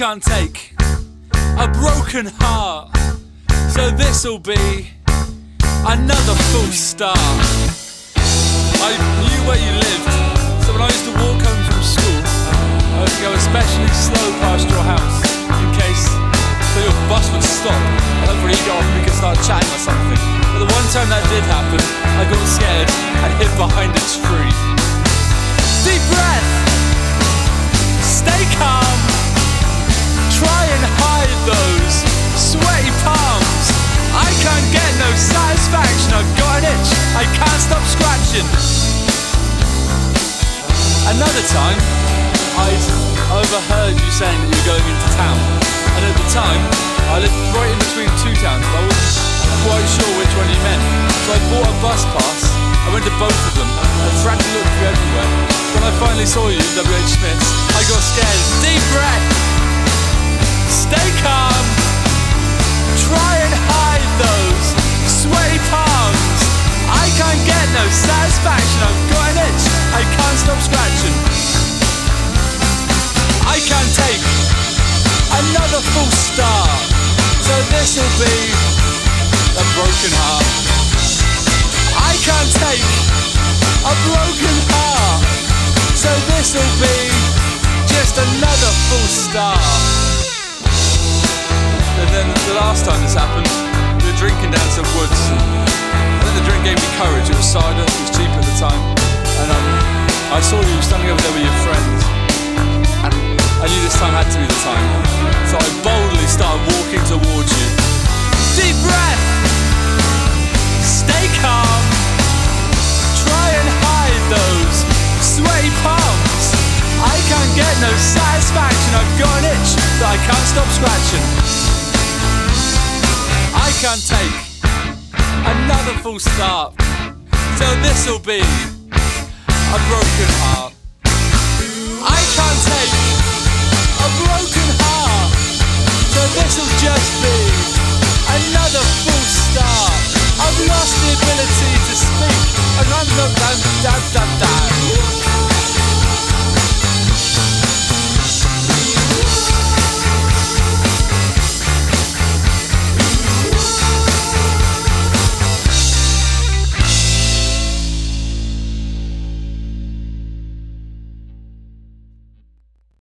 can't take a broken heart, so this'll be another false start. I knew where you lived, so when I used to walk home from school, I used to go especially slow past your house, in case so your bus would stop and hopefully you got off and we could start chatting or something. But the one time that did happen, I got scared and hid behind a tree. Deep breath, stay calm, try and hide those sweaty palms. I can't get no satisfaction, I've got an itch, I can't stop scratching. Another time, I'd overheard you saying that you were going into town, and at the time, I lived right in between two towns, but I wasn't quite sure which one you meant. So I bought a bus pass, I went to both of them, and frantically looked for you everywhere. When I finally saw you in WH Smith's, I got scared. Deep breath, stay calm, try and hide those sweaty palms. I can't get no satisfaction, I've got an itch, I can't stop scratching. I can't take another false start, so this'll be a broken heart. I can't take a broken heart, so this'll be just another false start. And then the last time this happened, we were drinking down some woods. I think the drink gave me courage. It was cider, it was cheap at the time. And I saw you standing over there with your friends. And I knew this time had to be the time. So I boldly started walking towards you. Deep breath, stay calm, try and hide those sweaty palms. I can't get no satisfaction, I've got an itch that I can't stop scratching. I can't take another false start, so this'll be a broken heart.